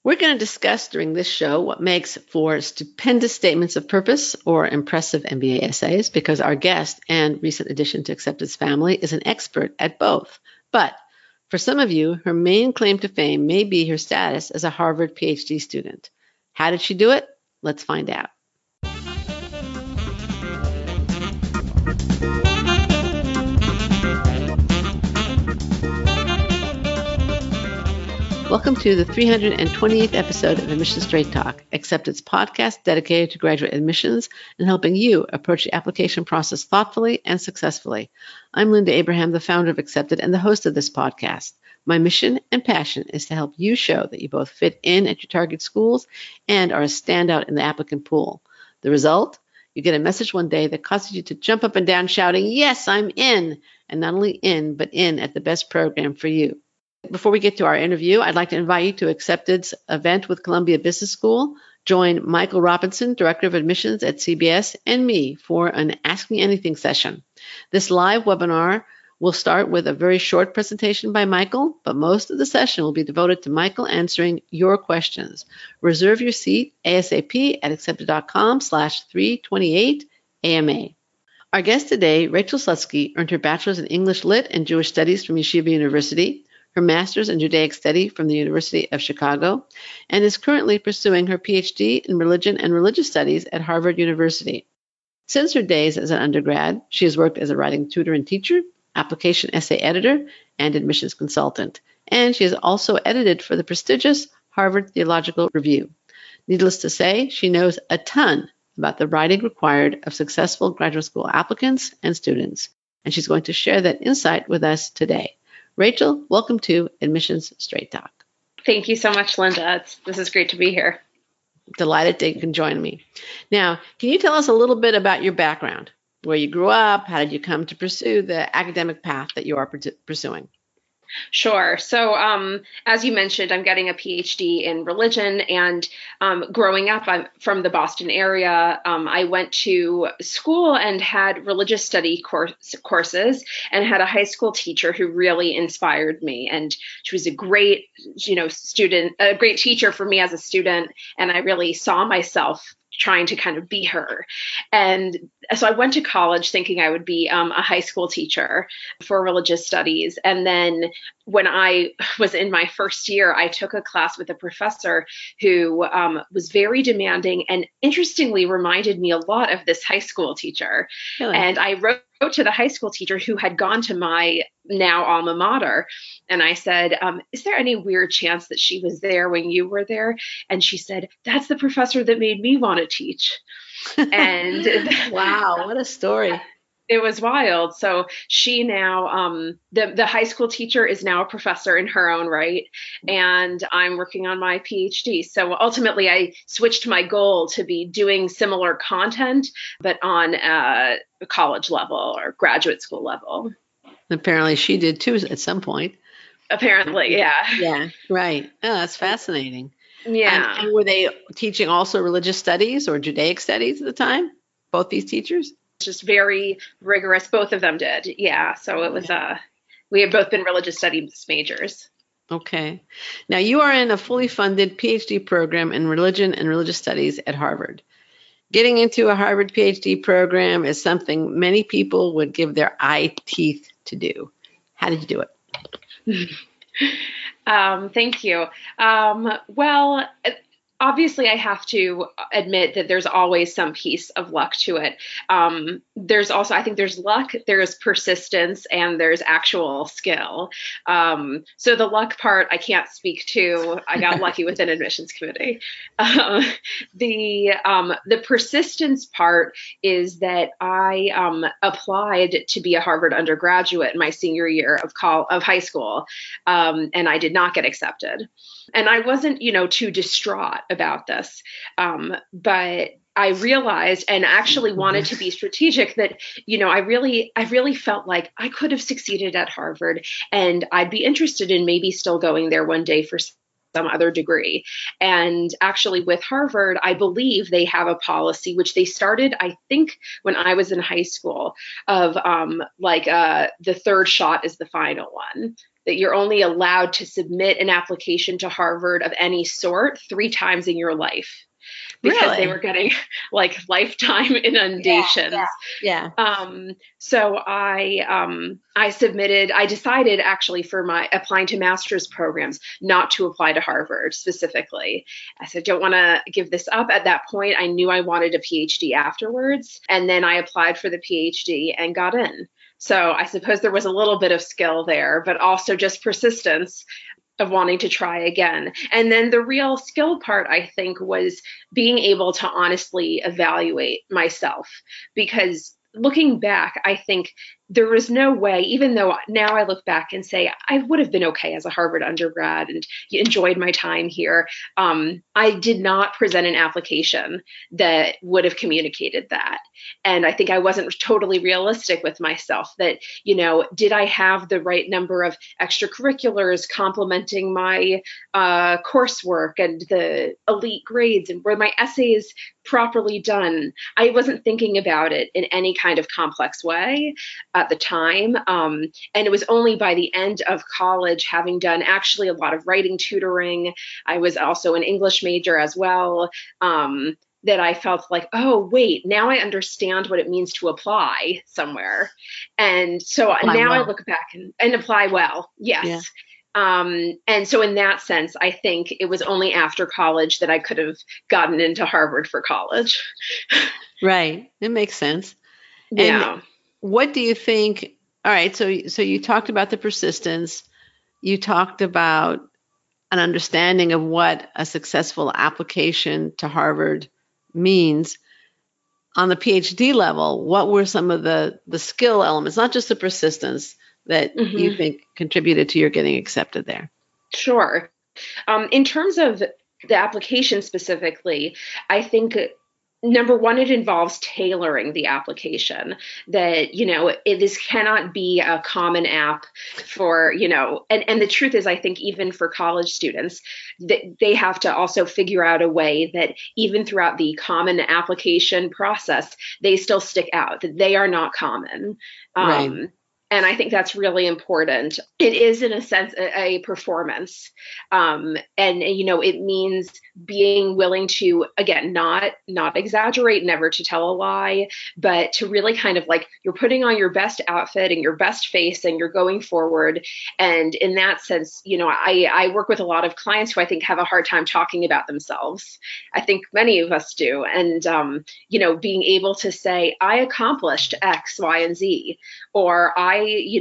We're going to discuss during this show what makes for stupendous statements of purpose or impressive MBA essays, because our guest and recent addition to Accepted's family is an expert at both. But for some of you, her main claim to fame may be her status as a Harvard PhD student. How did she do it? Let's find out. Welcome to the 328th episode of Admissions Straight Talk, Accepted's podcast dedicated to graduate admissions and helping you approach the application process thoughtfully and successfully. I'm Linda Abraham, the founder of Accepted and the host of this podcast. My mission and passion is to help you show that you both fit in at your target schools and are a standout in the applicant pool. The result? You get a message one day that causes you to jump up and down shouting, "Yes, I'm in!" And not only in, but in at the best program for you. Before we get to our interview, I'd like to invite you to Accepted's event with Columbia Business School. Join Michael Robinson, Director of Admissions at CBS, and me for an Ask Me Anything session. This live webinar will start with a very short presentation by Michael, but most of the session will be devoted to Michael answering your questions. Reserve your seat ASAP at accepted.com/328AMA. Our guest today, Rachel Slutsky, earned her bachelor's in English Lit and Jewish Studies from Yeshiva University, her master's in Judaic Study from the University of Chicago, and is currently pursuing her PhD in Religion and Religious Studies at Harvard University. Since her days as an undergrad, she has worked as a writing tutor and teacher, application essay editor, and admissions consultant, and she has also edited for the prestigious Harvard Theological Review. Needless to say, she knows a ton about the writing required of successful graduate school applicants and students, and she's going to share that insight with us today. Rachel, welcome to Admissions Straight Talk. Thank you so much, Linda. This is great to be here. Delighted that you can join me. Now, can you tell us a little bit about your background, where you grew up, how did you come to pursue the academic path that you are pursuing? Sure. So as you mentioned, I'm getting a PhD in religion, and growing up, I'm from the Boston area. I went to school and had religious study courses and had a high school teacher who really inspired me. And she was a great, student, a great teacher for me as a student. And I really saw myself trying to kind of be her. And so I went to college thinking I would be a high school teacher for religious studies. And then when I was in my first year, I took a class with a professor who was very demanding and interestingly reminded me a lot of this high school teacher. Really? And I wrote to the high school teacher who had gone to my now alma mater. And I said, is there any weird chance that she was there when you were there? And she said, that's the professor that made me want to teach. And wow, what a story. It was wild. So she now, the high school teacher is now a professor in her own right, and I'm working on my PhD. So ultimately, I switched my goal to be doing similar content, but on a college level or graduate school level. Apparently, she did too at some point. Apparently, yeah. Yeah, right. Oh, that's fascinating. Yeah. And were they teaching also religious studies or Judaic studies at the time? Both these teachers? Just very rigorous. Both of them did. Yeah. So it was, we have both been religious studies majors. Okay. Now you are in a fully funded PhD program in religion and religious studies at Harvard. Getting into a Harvard PhD program is something many people would give their eye teeth to do. How did you do it? Thank you. Well, obviously, I have to admit that there's always some piece of luck to it. There's also, I think there's luck, there's persistence, and there's actual skill. So the luck part, I can't speak to. I got lucky with an admissions committee. The persistence part is that I applied to be a Harvard undergraduate in my senior year of high school, and I did not get accepted. And I wasn't, too distraught about this. But I realized and actually wanted to be strategic that, I really felt like I could have succeeded at Harvard, and I'd be interested in maybe still going there one day for some other degree. And actually with Harvard, I believe they have a policy, which they started, I think, when I was in high school, of the third shot is the final one, that you're only allowed to submit an application to Harvard of any sort 3 times in your life, because they were getting like lifetime inundations. Yeah. So I decided actually for my applying to master's programs not to apply to Harvard specifically. I said, don't want to give this up. At that point, I knew I wanted a PhD afterwards. And then I applied for the PhD and got in. So I suppose there was a little bit of skill there, but also just persistence of wanting to try again. And then the real skill part, I think, was being able to honestly evaluate myself, because looking back, I think there was no way, even though now I look back and say I would have been okay as a Harvard undergrad and enjoyed my time here, I did not present an application that would have communicated that. And I think I wasn't totally realistic with myself that, did I have the right number of extracurriculars complementing my coursework and the elite grades, and were my essays properly done? I wasn't thinking about it in any kind of complex way at the time. And it was only by the end of college, having done actually a lot of writing tutoring, I was also an English major as well, that I felt like, oh, wait, now I understand what it means to apply somewhere. And so now I look back and apply well. Yes. Yeah. And so in that sense, I think it was only after college that I could have gotten into Harvard for college. Right. It makes sense. Yeah. And what do you think? All right. So you talked about the persistence. You talked about an understanding of what a successful application to Harvard means. On the PhD level, what were some of the skill elements, not just the persistence, that you think contributed to your getting accepted there? Sure. In terms of the application specifically, I think number one, it involves tailoring the application. That, this cannot be a common app for, and the truth is, I think even for college students, they have to also figure out a way that even throughout the common application process, they still stick out, that they are not common. Right. And I think that's really important. It is, in a sense, a performance. And it means being willing to, again, not exaggerate, never to tell a lie, but to really kind of like, you're putting on your best outfit and your best face and you're going forward. And in that sense, I work with a lot of clients who I think have a hard time talking about themselves. I think many of us do. And, being able to say, I accomplished X, Y, and Z, or I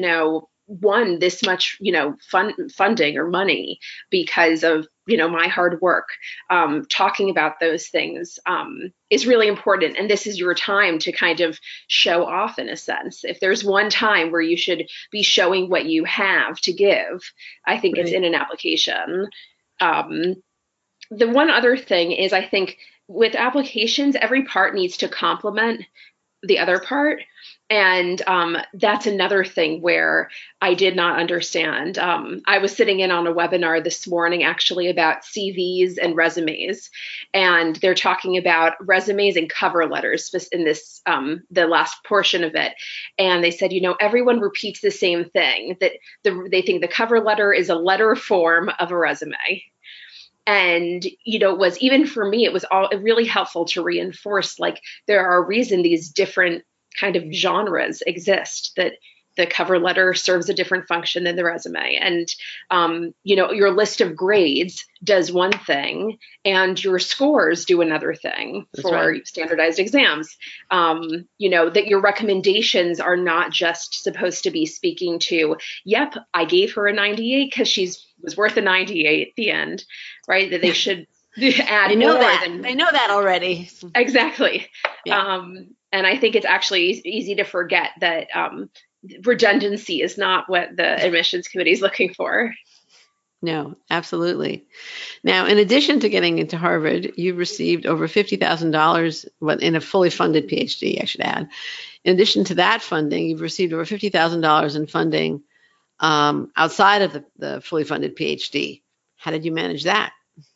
won this much, funding or money because of, my hard work. Talking about those things is really important. And this is your time to kind of show off, in a sense. If there's one time where you should be showing what you have to give, I think it's in an application. The one other thing is, I think with applications, every part needs to complement the other part. And that's another thing where I did not understand. I was sitting in on a webinar this morning actually about CVs and resumes, and they're talking about resumes and cover letters in this, the last portion of it. And they said, everyone repeats the same thing, that they think the cover letter is a letter form of a resume. And, it was, even for me, it was all really helpful to reinforce, like, there are a reason these different kind of genres exist, that the cover letter serves a different function than the resume. And, your list of grades does one thing and your scores do another thing. That's for right. Standardized exams. That your recommendations are not just supposed to be speaking to, yep, I gave her a 98 because she was worth a 98 at the end, right? That they should add I know more that. than I know that already. Exactly. Yeah. And I think it's actually easy to forget that redundancy is not what the admissions committee is looking for. No, absolutely. Now, in addition to getting into Harvard, you received over $50,000 in a fully funded PhD, I should add. In addition to that funding, you've received over $50,000 in funding outside of the fully funded PhD. How did you manage that?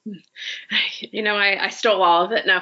I stole all of it. No,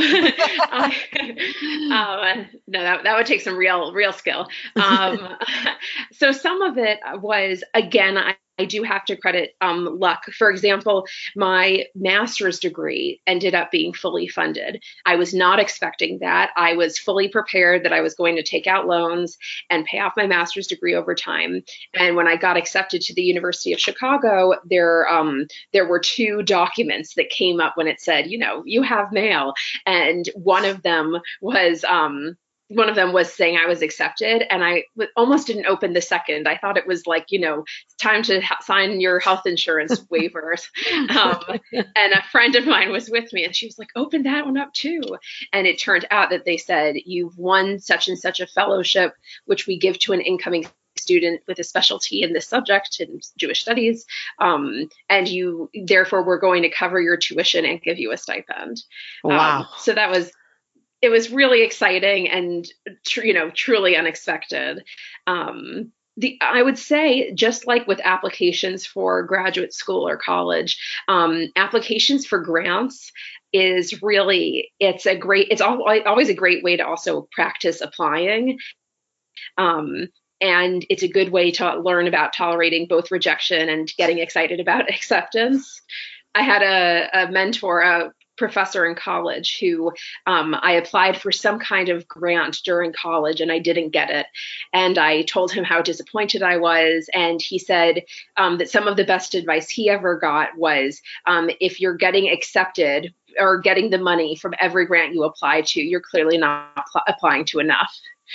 no, that would take some real skill. So some of it was, again, I do have to credit luck. For example, my master's degree ended up being fully funded. I was not expecting that. I was fully prepared that I was going to take out loans and pay off my master's degree over time. And when I got accepted to the University of Chicago, there were two documents that came up when it said, you have mail. And one of them was saying I was accepted, and I almost didn't open the second. I thought it was like, time to sign your health insurance waivers. And a friend of mine was with me, and she was like, open that one up too. And it turned out that they said, you've won such and such a fellowship, which we give to an incoming student with a specialty in this subject in Jewish studies. And therefore, we're going to cover your tuition and give you a stipend. Wow. So it was really exciting and, truly unexpected. I would say, just like with applications for graduate school or college, applications for grants is really, it's always a great way to also practice applying. And it's a good way to learn about tolerating both rejection and getting excited about acceptance. I had a mentor, a professor in college who I applied for some kind of grant during college and I didn't get it. And I told him how disappointed I was. And he said that some of the best advice he ever got was if you're getting accepted or getting the money from every grant you apply to, you're clearly not applying to enough.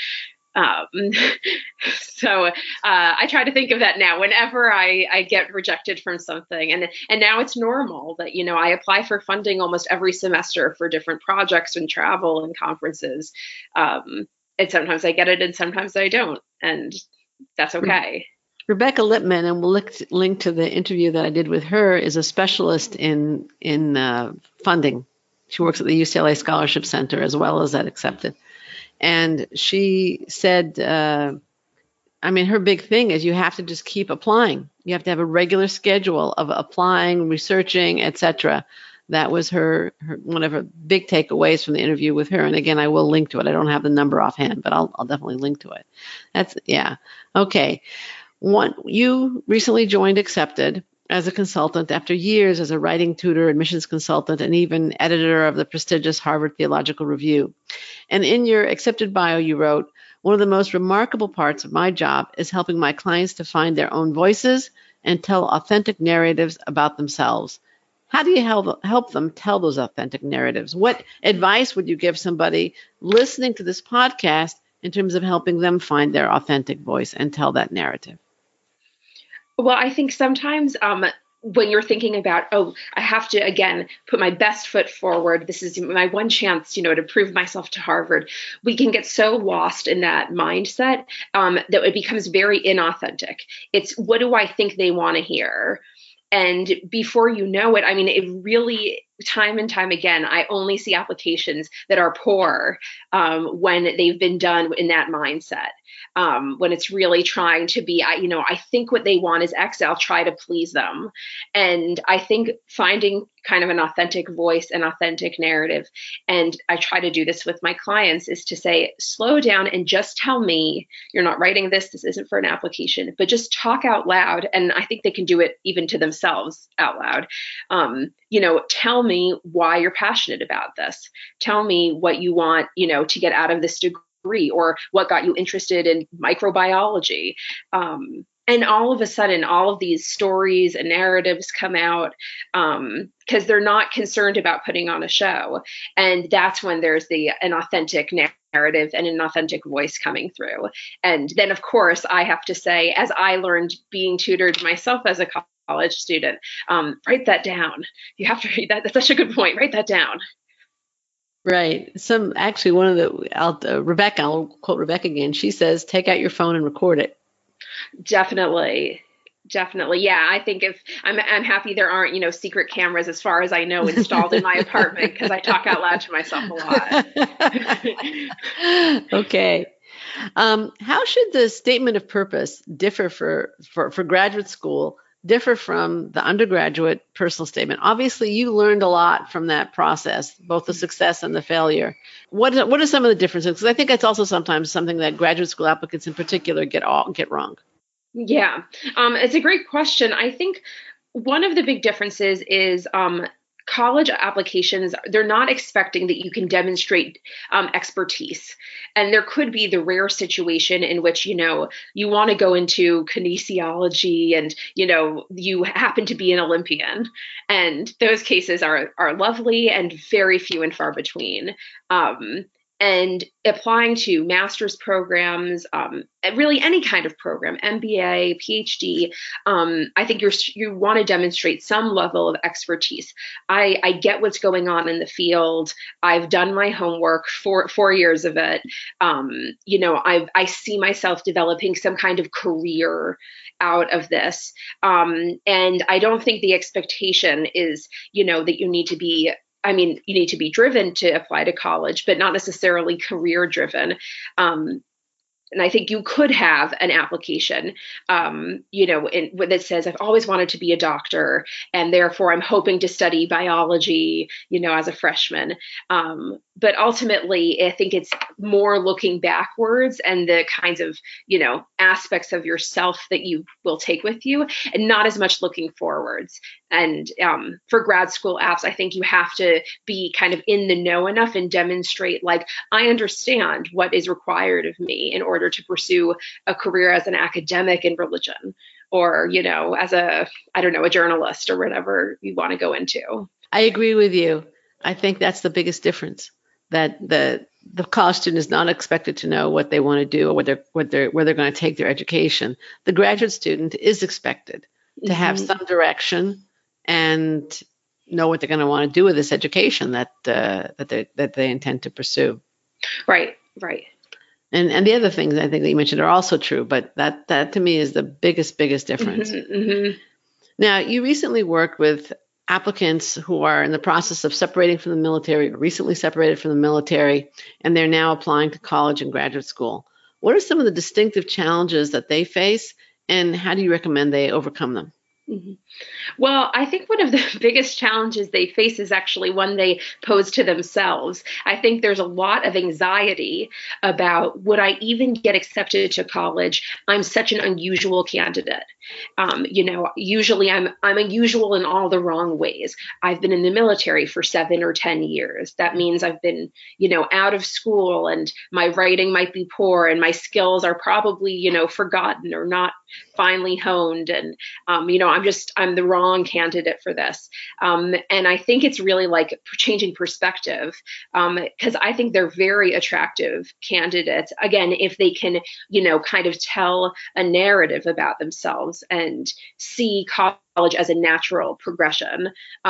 So I try to think of that now whenever I get rejected from something, and now it's normal that, I apply for funding almost every semester for different projects and travel and conferences. And sometimes I get it and sometimes I don't, and that's okay. Rebecca Lippman, and we'll link to the interview that I did with her, is a specialist in funding. She works at the UCLA Scholarship Center as well as at Accepted. And she said, her big thing is you have to just keep applying. You have to have a regular schedule of applying, researching, etc. That was her one of her big takeaways from the interview with her. And again, I will link to it. I don't have the number offhand, but I'll definitely link to it. Okay. You recently joined Accepted as a consultant after years as a writing tutor, admissions consultant, and even editor of the prestigious Harvard Theological Review. And in your Accepted bio, you wrote, one of the most remarkable parts of my job is helping my clients to find their own voices and tell authentic narratives about themselves. How do you help them tell those authentic narratives? What advice would you give somebody listening to this podcast in terms of helping them find their authentic voice and tell that narrative? Well, I think sometimes when you're thinking about, I have to, again, put my best foot forward, this is my one chance, to prove myself to Harvard, we can get so lost in that mindset that it becomes very inauthentic. It's, what do I think they want to hear? And before you know it, it really, time and time again, I only see applications that are poor when they've been done in that mindset. When it's really trying to be, I think what they want is X, I'll try to please them. And I think finding kind of an authentic voice, an authentic narrative, and I try to do this with my clients, is to say, slow down and just tell me, you're not writing this isn't for an application, but just talk out loud. And I think they can do it even to themselves out loud. Tell me why you're passionate about this. Tell me what you want, to get out of this degree, or what got you interested in microbiology. And all of a sudden, all of these stories and narratives come out because they're not concerned about putting on a show. And that's when there's an authentic narrative and an authentic voice coming through. And then, of course, I have to say, as I learned being tutored myself as a college student, write that down. You have to read that. That's such a good point. Write that down. Right. Rebecca, I'll quote Rebecca again. She says, take out your phone and record it. Definitely. Yeah. I think if I'm happy there aren't, secret cameras, as far as I know, installed in my apartment, because I talk out loud to myself a lot. Okay. How should the statement of purpose differ for graduate school differ from the undergraduate personal statement? Obviously, you learned a lot from that process, both the success and the failure. What are some of the differences? Because I think that's also sometimes something that graduate school applicants in particular get wrong. Yeah, it's a great question. I think one of the big differences is college applications, they're not expecting that you can demonstrate expertise. And there could be the rare situation in which, you want to go into kinesiology and, you happen to be an Olympian. And those cases are lovely and very few and far between. And applying to master's programs, really any kind of program, MBA, PhD, I think you want to demonstrate some level of expertise. I get what's going on in the field. I've done my homework for 4 years of it. I see myself developing some kind of career out of this. And I don't think the expectation is, that you need to be driven to apply to college, but not necessarily career driven. And I think you could have an application, that says, I've always wanted to be a doctor, and therefore I'm hoping to study biology, as a freshman. But ultimately, I think it's more looking backwards and the kinds of, aspects of yourself that you will take with you, and not as much looking forwards. And for grad school apps, I think you have to be kind of in the know enough and demonstrate, like, I understand what is required of me in order to pursue a career as an academic in religion, or, as a journalist or whatever you want to go into. I agree with you. I think that's the biggest difference, that the college student is not expected to know what they want to do or where they're going to take their education. The graduate student is expected to have some direction and know what they're going to want to do with this education that they intend to pursue. Right. And the other things I think that you mentioned are also true, but that to me is the biggest difference. Now, you recently worked with applicants who are in the process of separating from the military, or recently separated from the military, and they're now applying to college and graduate school. What are some of the distinctive challenges that they face, and how do you recommend they overcome them? Well, I think one of the biggest challenges they face is actually one they pose to themselves. I think there's a lot of anxiety about, would I even get accepted to college? I'm such an unusual candidate. Usually I'm unusual in all the wrong ways. I've been in the military for 7 or 10 years. That means I've been, out of school, and my writing might be poor, and my skills are probably, forgotten or not finely honed. And, I'm the wrong candidate for this. And I think it's really like changing perspective, because I think they're very attractive candidates. Again, if they can, kind of tell a narrative about themselves and see college as a natural progression.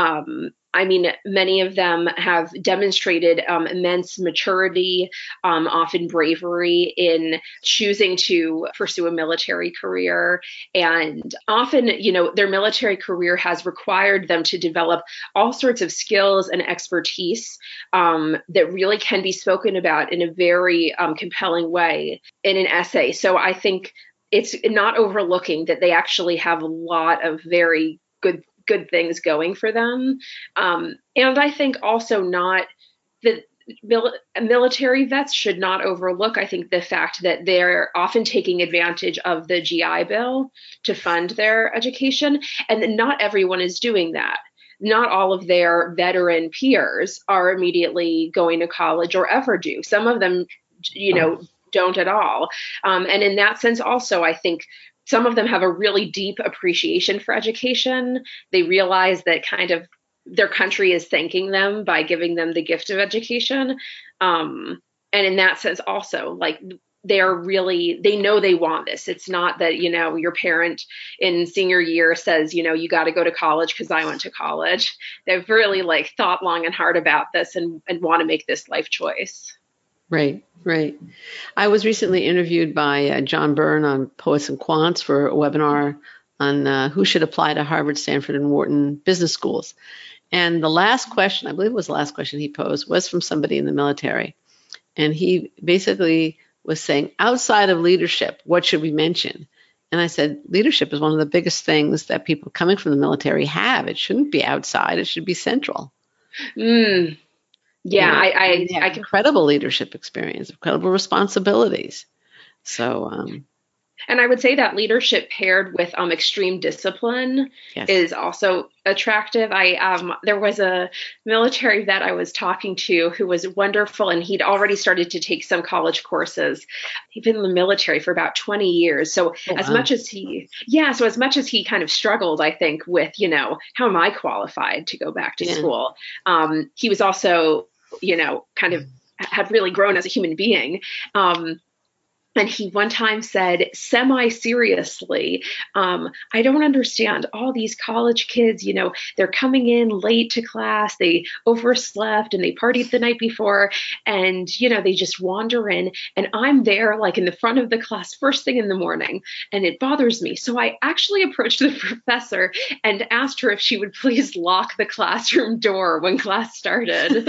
Many of them have demonstrated immense maturity, often bravery in choosing to pursue a military career. And often, their military career has required them to develop all sorts of skills and expertise that really can be spoken about in a very compelling way in an essay. So I think it's not overlooking that they actually have a lot of very good things going for them. And I think also not that military vets should not overlook, I think, the fact that they're often taking advantage of the GI Bill to fund their education, and that not everyone is doing that. Not all of their veteran peers are immediately going to college or ever do. Some of them, don't at all. And in that sense, also, I think some of them have a really deep appreciation for education. They realize that kind of their country is thanking them by giving them the gift of education. And in that sense, also, like, they know they want this. It's not that, your parent in senior year says, you got to go to college because I went to college. They've really thought long and hard about this and want to make this life choice. Right. I was recently interviewed by John Byrne on Poets and Quants for a webinar on who should apply to Harvard, Stanford, and Wharton business schools. And the last question, I believe it was the last question he posed, was from somebody in the military. And he basically was saying, outside of leadership, what should we mention? And I said, leadership is one of the biggest things that people coming from the military have. It shouldn't be outside. It should be central. Mm. Yeah, I have incredible leadership experience, incredible responsibilities. So, and I would say that leadership paired with extreme discipline is also attractive. There was a military vet I was talking to who was wonderful, and he'd already started to take some college courses. He'd been in the military for about 20 years. So as much as he kind of struggled, I think, with, how am I qualified to go back to school? He was also, kind of had really grown as a human being. And he one time said, semi-seriously, I don't understand all these college kids, they're coming in late to class, they overslept and they partied the night before, and, they just wander in, and I'm there like in the front of the class first thing in the morning, and it bothers me. So I actually approached the professor and asked her if she would please lock the classroom door when class started.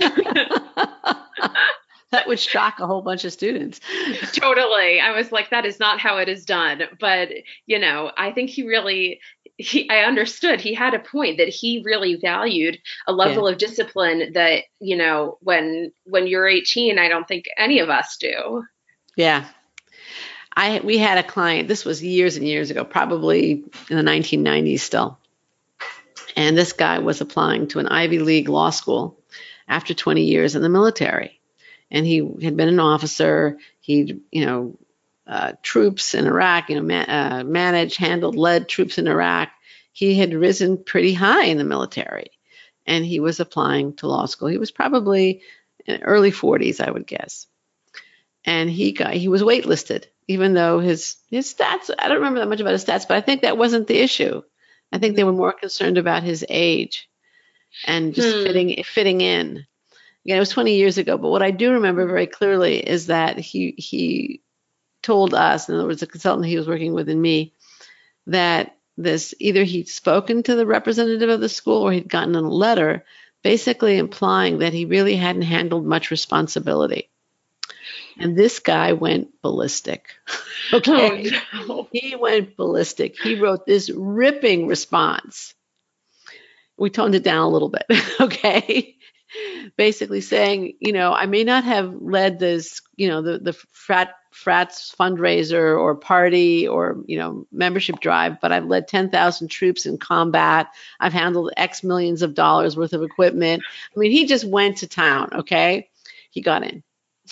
That would shock a whole bunch of students. Totally. I was like, that is not how it is done. But, I think I understood he had a point that he really valued a level of discipline that, when you're 18, I don't think any of us do. Yeah. We had a client, this was years and years ago, probably in the 1990s still. And this guy was applying to an Ivy League law school after 20 years in the military. And he had been an officer. He'd, troops in Iraq, led troops in Iraq. He had risen pretty high in the military, and he was applying to law school. He was probably in early 40s, I would guess. And he was waitlisted, even though his stats, I don't remember that much about his stats, but I think that wasn't the issue. I think they were more concerned about his age and just fitting in. Again, it was 20 years ago, but what I do remember very clearly is that he told us, in other words, the consultant he was working with and me, that either he'd spoken to the representative of the school or he'd gotten a letter basically implying that he really hadn't handled much responsibility. And this guy went ballistic. Okay. Oh, no. He went ballistic. He wrote this ripping response. We toned it down a little bit. Okay. Basically saying, I may not have led this, the frats fundraiser or party or, membership drive, but I've led 10,000 troops in combat. I've handled X millions of dollars worth of equipment. I mean, he just went to town. Okay. He got in.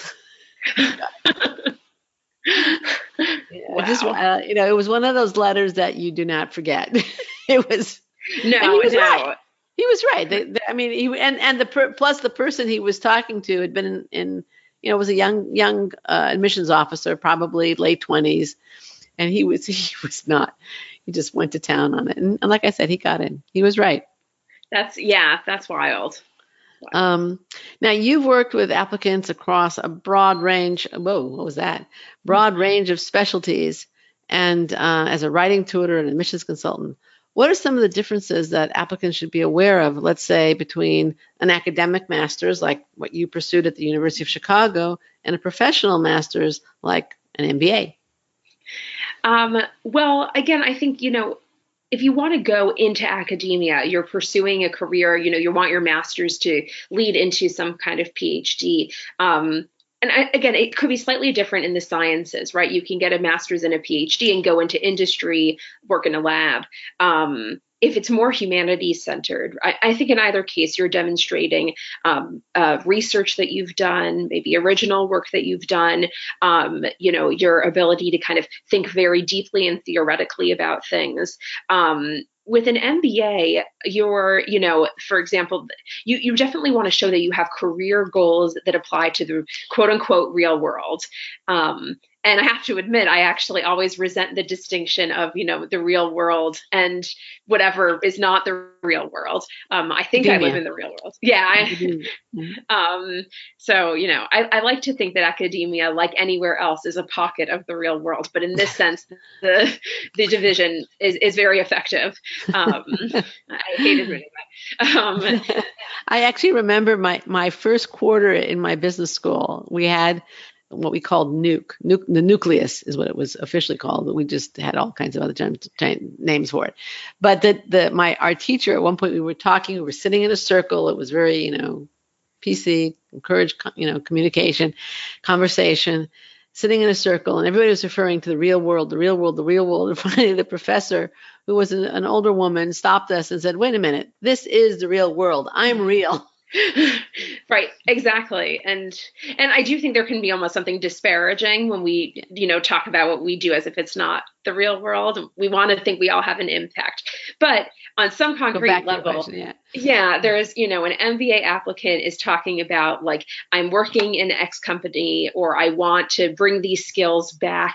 Wow. It was one of those letters that you do not forget. It was. No. Right. He was right. Plus the person he was talking to had been in was a young admissions officer, probably late 20s, and he was not. He just went to town on it, and like I said, he got in. He was right. That's wild. Now you've worked with applicants across a broad range. Whoa, what was that? Broad range of specialties, and as a writing tutor and admissions consultant. What are some of the differences that applicants should be aware of, let's say, between an academic master's, like what you pursued at the University of Chicago, and a professional master's, like an MBA? Well, again, I think, if you want to go into academia, you're pursuing a career, you want your master's to lead into some kind of PhD. And again, it could be slightly different in the sciences, right? You can get a master's and a PhD and go into industry, work in a lab. If it's more humanities centered, I think in either case, you're demonstrating research that you've done, maybe original work that you've done, your ability to kind of think very deeply and theoretically about things. With an MBA, for example, you definitely want to show that you have career goals that apply to the quote unquote real world. And I have to admit, I actually always resent the distinction of, the real world and whatever is not the real world. I think I live in the real world. Yeah. So, I like to think that academia, like anywhere else, is a pocket of the real world. But in this sense, the division is very effective. I hated reading that. I actually remember my first quarter in my business school. We had what we called the nucleus is what it was officially called, but we just had all kinds of other names for it. But our teacher, at one point we were talking, we were sitting in a circle. It was very, PC, encourage, communication, conversation, sitting in a circle, and everybody was referring to the real world, the real world, the real world. And finally, the professor, who was an older woman, stopped us and said, "Wait a minute, this is the real world. I'm real." Right, exactly. And I do think there can be almost something disparaging when we, talk about what we do as if it's not the real world. We want to think we all have an impact. But on some concrete level, there's, an MBA applicant is talking about like, I'm working in X company, or I want to bring these skills back.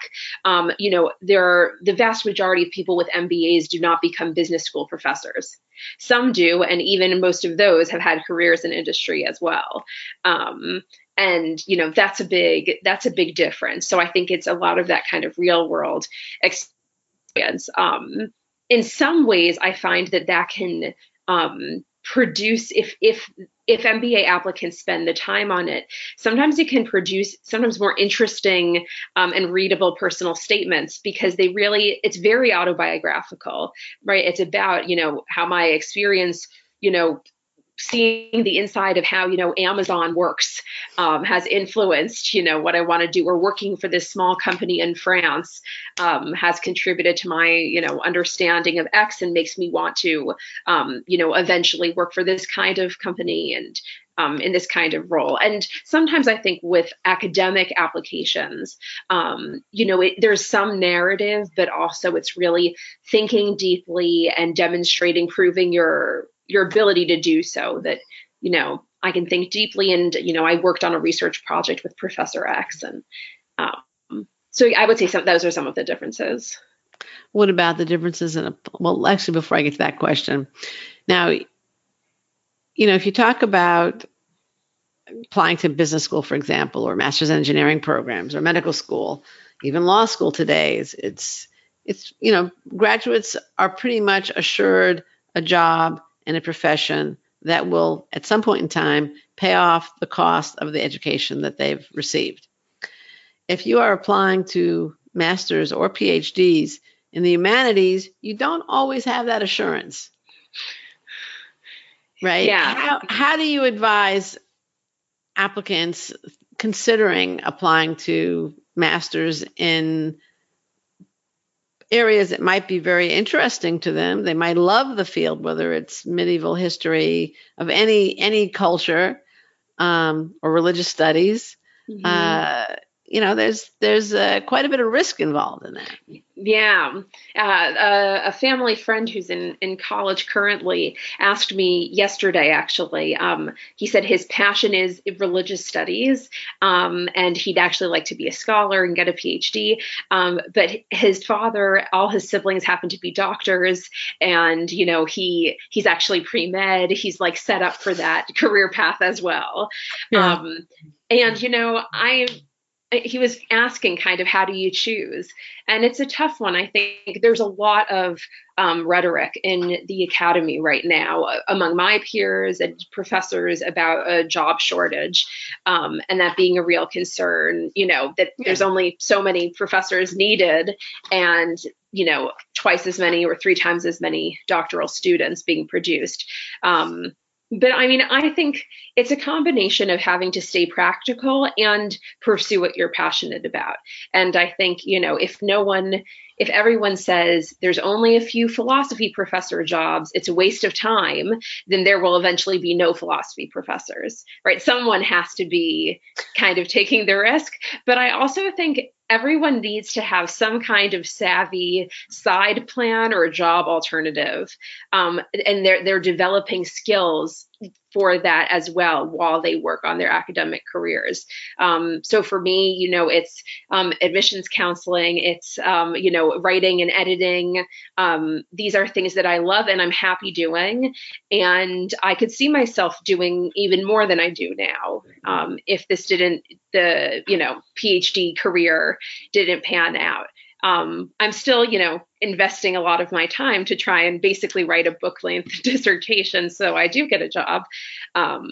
The vast majority of people with MBAs do not become business school professors. Some do, and even most of those have had careers in industry as well. And that's a big difference. So I think it's a lot of that kind of real world experience. In some ways, I find that can produce, if MBA applicants spend the time on it, sometimes it can produce sometimes more interesting and readable personal statements, because it's very autobiographical, right? It's about, how my experience, seeing the inside of how, Amazon works has influenced, what I want to do, or working for this small company in France has contributed to my, understanding of X and makes me want to, eventually work for this kind of company and in this kind of role. And sometimes I think with academic applications, there's some narrative, but also it's really thinking deeply and demonstrating, proving your ability to do so, that, I can think deeply. And, I worked on a research project with Professor X. And so I would say those are some of the differences. What about the differences well, actually, before I get to that question, now, if you talk about applying to business school, for example, or master's engineering programs, or medical school, even law school today, it's graduates are pretty much assured a job and a profession that will, at some point in time, pay off the cost of the education that they've received. If you are applying to masters or PhDs in the humanities, you don't always have that assurance, right? Yeah. How do you advise applicants considering applying to masters in areas that might be very interesting to them? They might love the field, whether it's medieval history of any culture, or religious studies. Mm-hmm. There's quite a bit of risk involved in that. Yeah. A family friend who's in college currently asked me yesterday, actually, he said his passion is religious studies, and he'd actually like to be a scholar and get a PhD. But his father, all his siblings happen to be doctors, and, he's actually pre-med. He's like set up for that career path as well. Yeah. He was asking kind of, how do you choose? And it's a tough one. I think there's a lot of rhetoric in the academy right now among my peers and professors about a job shortage, and that being a real concern, that there's only so many professors needed, and, twice as many or 3 times as many doctoral students being produced. But I think it's a combination of having to stay practical and pursue what you're passionate about. And I think, if everyone says there's only a few philosophy professor jobs, it's a waste of time, then there will eventually be no philosophy professors, right? Someone has to be kind of taking the risk. But I also think everyone needs to have some kind of savvy side plan or job alternative. And they're developing skills for that as well while they work on their academic careers. So for me, it's admissions counseling, it's, writing and editing. These are things that I love and I'm happy doing. And I could see myself doing even more than I do now if the PhD career didn't pan out. I'm still, investing a lot of my time to try and basically write a book-length dissertation, so I do get a job.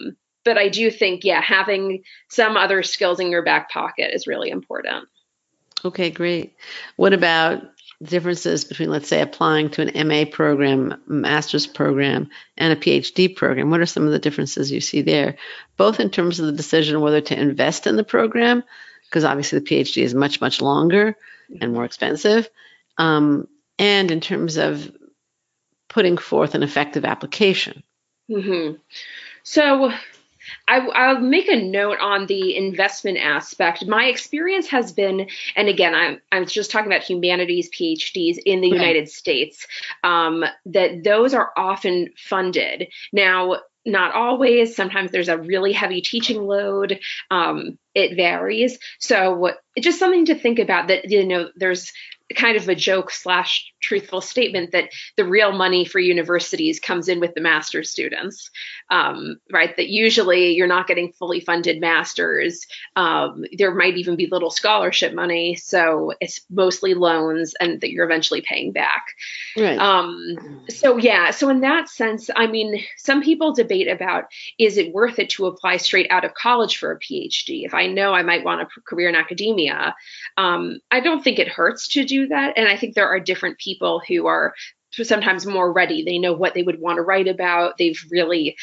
but I do think, yeah, having some other skills in your back pocket is really important. Okay, great. What about differences between, let's say, applying to an MA program, master's program, and a PhD program? What are some of the differences you see there, both in terms of the decision whether to invest in the program, because obviously the PhD is much, much longer and more expensive, and in terms of putting forth an effective application? Mm-hmm. So I'll make a note on the investment aspect. My experience has been, and again, I'm just talking about humanities PhDs in the United States, that those are often funded. Now, not always. Sometimes there's a really heavy teaching load. It varies. So it's just something to think about, that, there's kind of a joke / truthful statement that the real money for universities comes in with the master's students, right? That usually you're not getting fully funded masters. There might even be little scholarship money. So it's mostly loans and that you're eventually paying back. Right. So in that sense, I mean, some people debate about, is it worth it to apply straight out of college for a PhD? If I know I might want a career in academia, I don't think it hurts to do that. And I think there are different people who are sometimes more ready. They know what they would want to write about. They've really,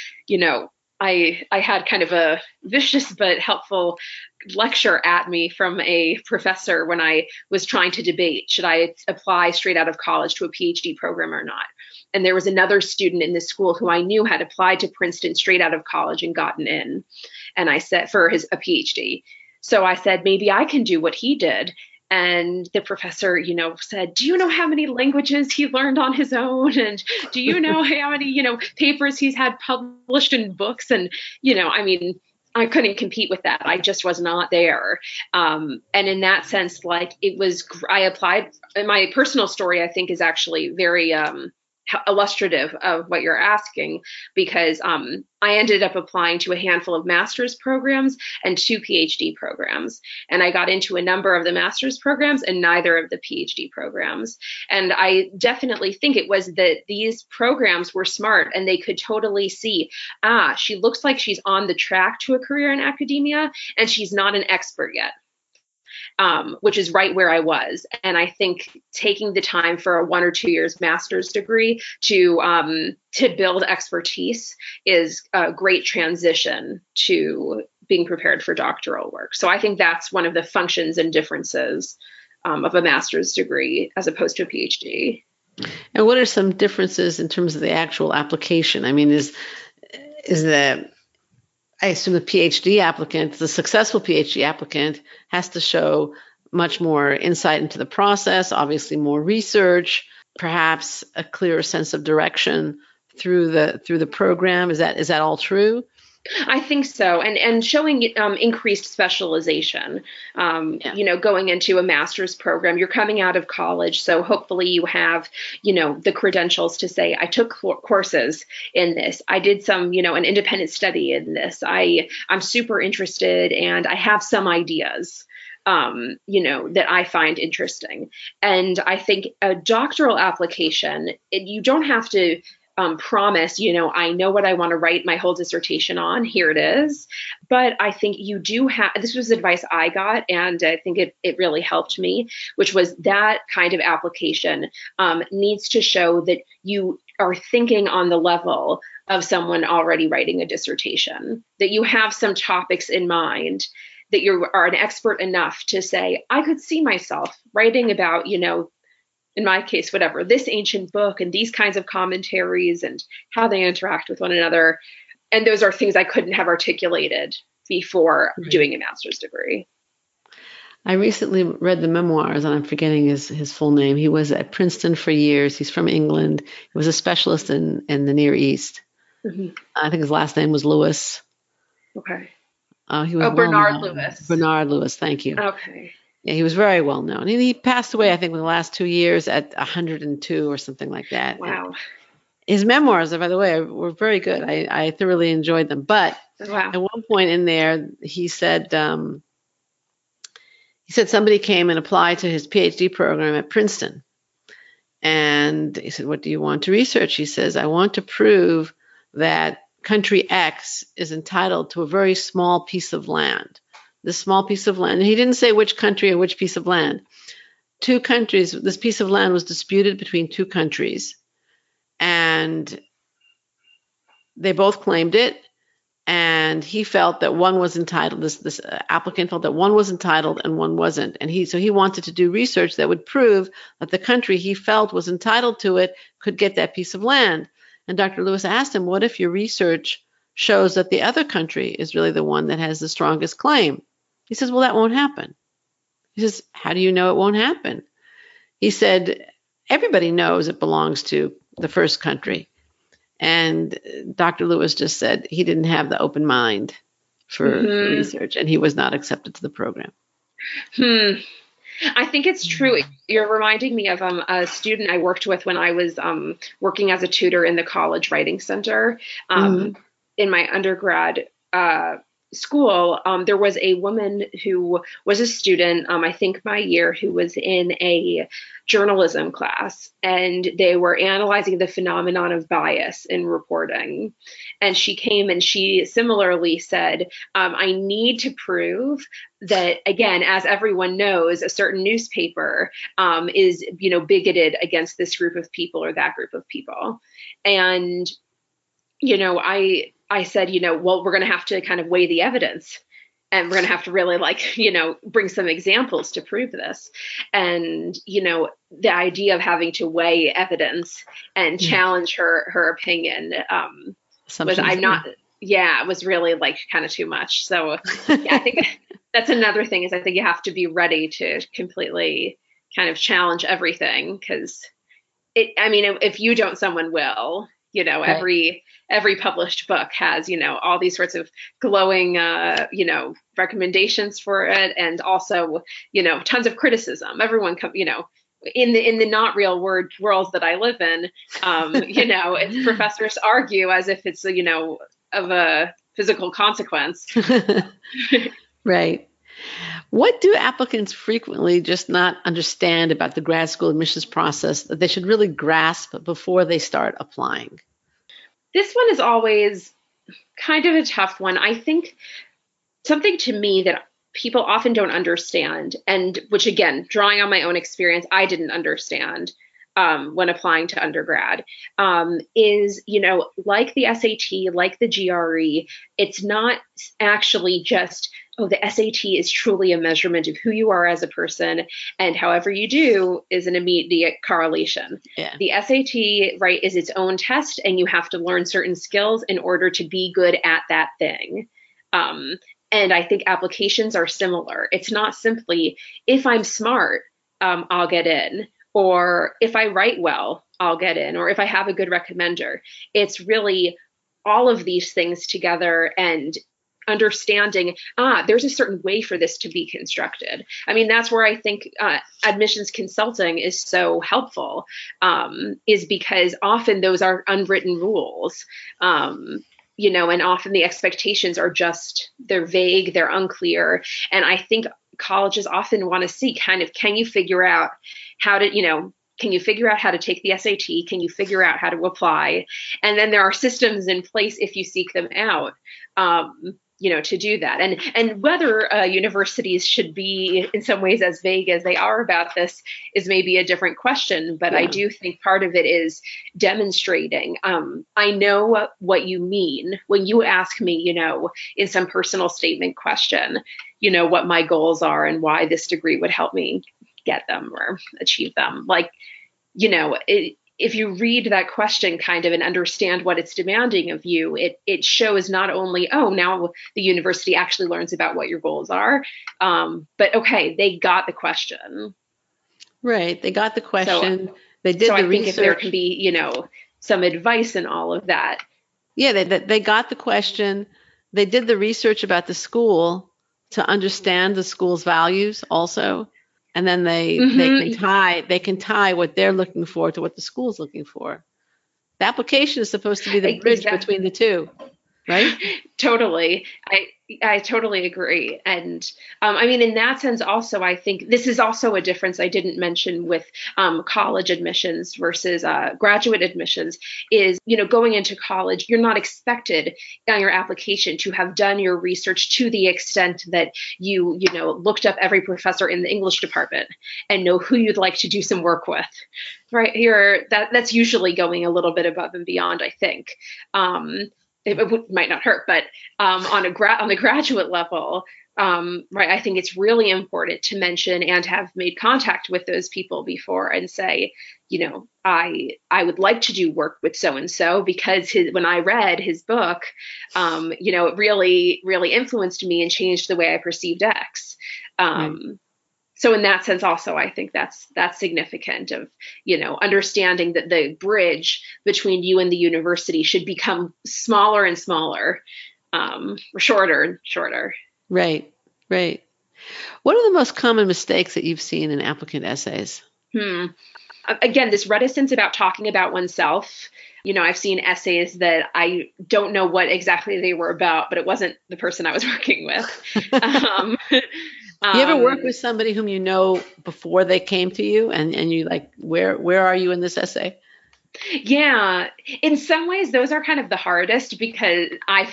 I had kind of a vicious but helpful lecture at me from a professor when I was trying to debate, should I apply straight out of college to a PhD program or not? And there was another student in this school who I knew had applied to Princeton straight out of college and gotten in. And I said, for a PhD. So I said, maybe I can do what he did. And the professor, said, do you know how many languages he learned on his own? And do you know how many, papers he's had published in books? And, I couldn't compete with that. I just was not there. And in that sense, I applied. And my personal story, I think, is actually very illustrative of what you're asking, because I ended up applying to a handful of master's programs and 2 PhD programs. And I got into a number of the master's programs and neither of the PhD programs. And I definitely think it was that these programs were smart and they could totally see, she looks like she's on the track to a career in academia and she's not an expert yet. Which is right where I was. And I think taking the time for a 1 or 2 years master's degree to build expertise is a great transition to being prepared for doctoral work. So I think that's one of the functions and differences of a master's degree as opposed to a PhD. And what are some differences in terms of the actual application? I mean, I assume the PhD applicant, the successful PhD applicant, has to show much more insight into the process, obviously more research, perhaps a clearer sense of direction through the program. Is that all true? I think so. And showing increased specialization, going into a master's program, you're coming out of college. So hopefully you have, the credentials to say, I took courses in this. I did some, an independent study in this. I'm super interested and I have some ideas, that I find interesting. And I think a doctoral application, you don't have to promise, I know what I want to write my whole dissertation on. Here it is. But I think you do have, this was advice I got, and I think it really helped me, which was that kind of application needs to show that you are thinking on the level of someone already writing a dissertation, that you have some topics in mind, that you are an expert enough to say, I could see myself writing about, in my case, whatever, this ancient book and these kinds of commentaries and how they interact with one another. And those are things I couldn't have articulated before doing a master's degree. I recently read the memoirs, and I'm forgetting his full name. He was at Princeton for years. He's from England. He was a specialist in the Near East. Mm-hmm. I think his last name was Lewis. Okay. He was Bernard Lewis. Bernard Lewis, thank you. Okay. Yeah, he was very well known. And he passed away, I think, in the last 2 years at 102 or something like that. Wow. And his memoirs, by the way, were very good. I thoroughly enjoyed them. But at one point in there, he said somebody came and applied to his PhD program at Princeton. And he said, what do you want to research? He says, I want to prove that country X is entitled to a very small piece of land. This small piece of land, and he didn't say which country or which piece of land. Two countries, this piece of land was disputed between two countries, and they both claimed it. And he felt that one was entitled, this applicant felt that one was entitled and one wasn't. And so he wanted to do research that would prove that the country he felt was entitled to it could get that piece of land. And Dr. Lewis asked him, what if your research shows that the other country is really the one that has the strongest claim? He says, well, that won't happen. He says, how do you know it won't happen? He said, everybody knows it belongs to the first country. And Dr. Lewis just said he didn't have the open mind for research, and he was not accepted to the program. I think it's true. You're reminding me of a student I worked with when I was working as a tutor in the College Writing Center in my undergrad school. There was a woman who was a student, I think my year, who was in a journalism class, and they were analyzing the phenomenon of bias in reporting. And she came and she similarly said, I need to prove that, again, as everyone knows, a certain newspaper is, bigoted against this group of people or that group of people. And, I said, well, we're going to have to kind of weigh the evidence, and we're going to have to really bring some examples to prove this. And, the idea of having to weigh evidence and challenge her opinion was really kind of too much. So I think that's another thing is I think you have to be ready to completely kind of challenge everything, because if you don't, someone will. Right. Every published book has, all these sorts of glowing, recommendations for it, and also, tons of criticism. Everyone, in the not real worlds that I live in, it's professors argue as if it's, of a physical consequence. Right. What do applicants frequently just not understand about the grad school admissions process that they should really grasp before they start applying? This one is always kind of a tough one. I think something to me that people often don't understand, and which, again, drawing on my own experience, I didn't understand when applying to undergrad, is, like the SAT, like the GRE, it's not actually just, the SAT is truly a measurement of who you are as a person, and however you do is an immediate correlation. Yeah. The SAT, right, is its own test, and you have to learn certain skills in order to be good at that thing. And I think applications are similar. It's not simply, if I'm smart, I'll get in, or if I write well, I'll get in, or if I have a good recommender. It's really all of these things together, and understanding, there's a certain way for this to be constructed. That's where I think admissions consulting is so helpful, is because often those are unwritten rules, and often the expectations are they're vague, they're unclear. And I think colleges often want to see can you figure out how to, can you figure out how to take the SAT? Can you figure out how to apply? And then there are systems in place if you seek them out, to do that. And whether universities should be in some ways as vague as they are about this is maybe a different question. But I do think part of it is demonstrating. I know what you mean when you ask me, in some personal statement question, what my goals are and why this degree would help me get them or achieve them. If you read that question kind of and understand what it's demanding of you, it shows not only, now the university actually learns about what your goals are, but okay, they got the question. Right. They got the question. They did the research. I think if there can be, some advice in all of that. Yeah, they got the question. They did the research about the school to understand the school's values also. And then they can tie what they're looking for to what the school's looking for. The application is supposed to be the bridge between the two. right? Totally. I totally agree. And I mean, in that sense, also, I think this is also a difference I didn't mention with college admissions versus graduate admissions is, going into college, you're not expected on your application to have done your research to the extent that looked up every professor in the English department and know who you'd like to do some work with. Right here, that's usually going a little bit above and beyond, I think. It might not hurt, but on the graduate level, right, I think it's really important to mention and have made contact with those people before and say, I would like to do work with so and so because when I read his book, it really really influenced me and changed the way I perceived X. So in that sense, also, I think that's significant of, understanding that the bridge between you and the university should become smaller and smaller, or shorter and shorter. Right, right. What are the most common mistakes that you've seen in applicant essays? Again, this reticence about talking about oneself. I've seen essays that I don't know what exactly they were about, but it wasn't the person I was working with. You ever work with somebody whom you know before they came to you and you like, where are you in this essay? Yeah, in some ways, those are kind of the hardest because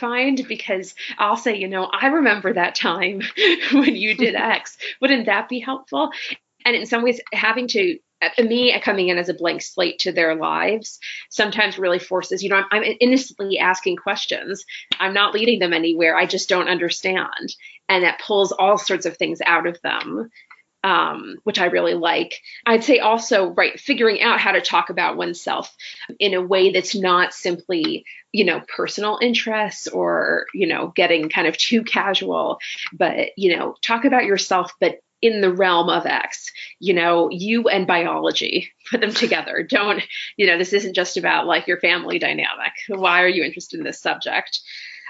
I'll say, I remember that time when you did X. Wouldn't that be helpful? And in some ways, having to, me coming in as a blank slate to their lives sometimes really forces, I'm innocently asking questions. I'm not leading them anywhere. I just don't understand. And that pulls all sorts of things out of them, which I really like. I'd say also, right, figuring out how to talk about oneself in a way that's not simply, personal interests or, getting kind of too casual, but, talk about yourself, but in the realm of X, you and biology, put them together. Don't, this isn't just about like your family dynamic. Why are you interested in this subject?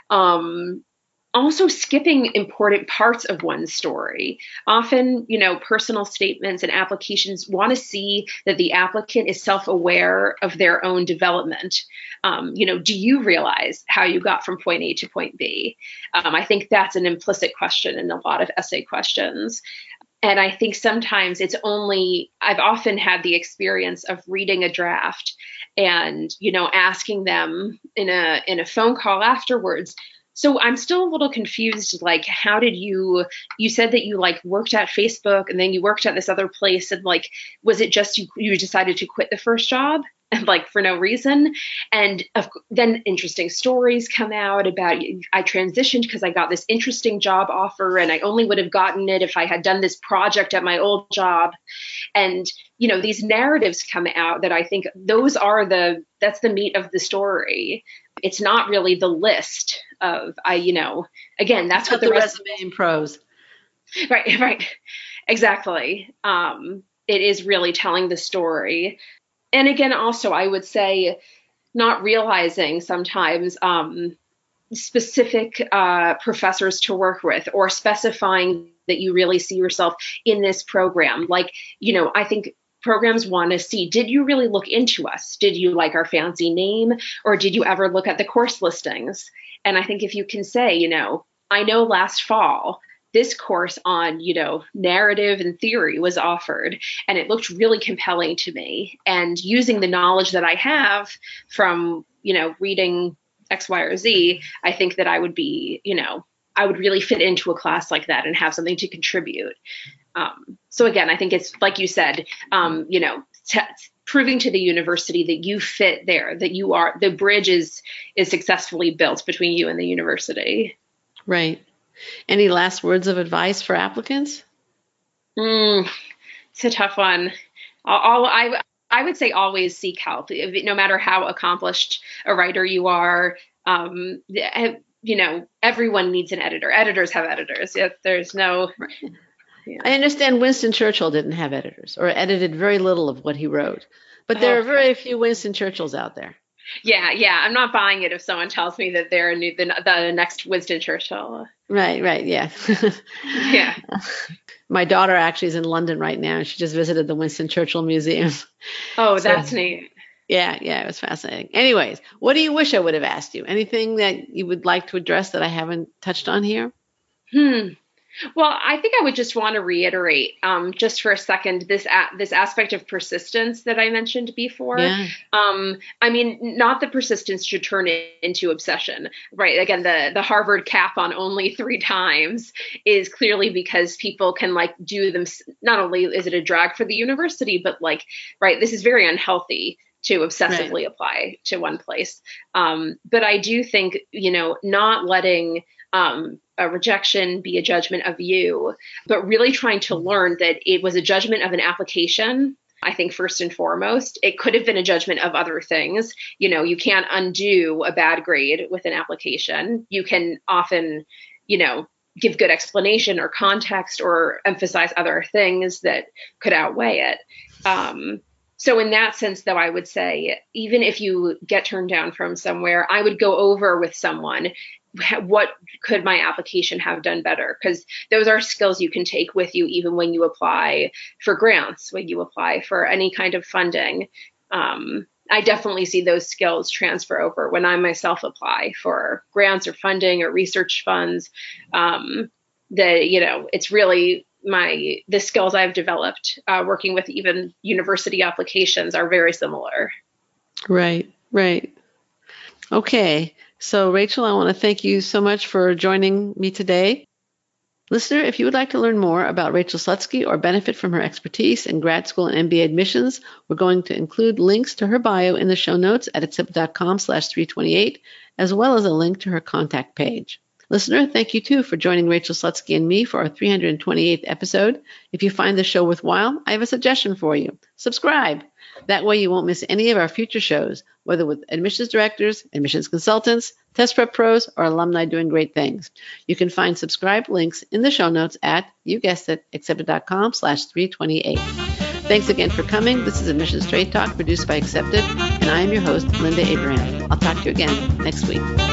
Also skipping important parts of one's story. Often, personal statements and applications want to see that the applicant is self-aware of their own development. Do you realize how you got from point A to point B? I think that's an implicit question in a lot of essay questions. And I think sometimes I've often had the experience of reading a draft and, asking them in a phone call afterwards. So I'm still a little confused. Like, how did you said that you like worked at Facebook and then you worked at this other place, and like, was it just you decided to quit the first job and like for no reason? And then interesting stories come out about I transitioned because I got this interesting job offer and I only would have gotten it if I had done this project at my old job. And, these narratives come out that I think that's the meat of the story. It's not really the list of, again, that's what the resume in prose. Right. Exactly. It is really telling the story. And again, also, I would say not realizing sometimes specific professors to work with or specifying that you really see yourself in this program. Like, I think programs want to see, did you really look into us? Did you like our fancy name? Or did you ever look at the course listings? And I think if you can say, I know last fall, this course on, narrative and theory was offered, and it looked really compelling to me. And using the knowledge that I have from, reading X, Y, or Z, I think that I would be, I would really fit into a class like that and have something to contribute. So again, I think it's like you said, proving to the university that you fit there, that the bridge is successfully built between you and the university. Right. Any last words of advice for applicants? It's a tough one. I would say always seek help, no matter how accomplished a writer you are. Everyone needs an editor. Editors have editors. There's no. Yeah. I understand Winston Churchill didn't have editors or edited very little of what he wrote, but there are very few Winston Churchills out there. Yeah. I'm not buying it if someone tells me that they're the next Winston Churchill. Right. Yeah. Yeah. My daughter actually is in London right now. She just visited the Winston Churchill Museum. Oh, that's neat. Yeah, it was fascinating. Anyways, what do you wish I would have asked you? Anything that you would like to address that I haven't touched on here? Well, I think I would just want to reiterate, just for a second, this aspect of persistence that I mentioned before. Yeah. I mean, not that persistence should turn into obsession, right? Again, the Harvard cap on only 3 times is clearly because people can like do them. Not only is it a drag for the university, but like, right, this is very unhealthy to obsessively apply to one place. But I do think, not letting a rejection be a judgment of you, but really trying to learn that it was a judgment of an application. I think first and foremost, it could have been a judgment of other things. You can't undo a bad grade with an application. You can often, give good explanation or context or emphasize other things that could outweigh it. So in that sense, though, I would say, even if you get turned down from somewhere, I would go over with someone, what could my application have done better? Because those are skills you can take with you, even when you apply for grants, when you apply for any kind of funding. I definitely see those skills transfer over when I myself apply for grants or funding or research funds. It's really the skills I've developed working with even university applications are very similar. Right. Okay. So Rachel, I want to thank you so much for joining me today. Listener, if you would like to learn more about Rachel Slutsky or benefit from her expertise in grad school and MBA admissions, we're going to include links to her bio in the show notes at accepted.com/328, as well as a link to her contact page. Listener, thank you too for joining Rachel Slutsky and me for our 328th episode. If you find the show worthwhile, I have a suggestion for you. Subscribe. That way you won't miss any of our future shows, whether with admissions directors, admissions consultants, test prep pros, or alumni doing great things. You can find subscribe links in the show notes at, you guessed it, accepted.com/328. Thanks again for coming. This is Admissions Straight Talk produced by Accepted, and I am your host, Linda Abraham. I'll talk to you again next week.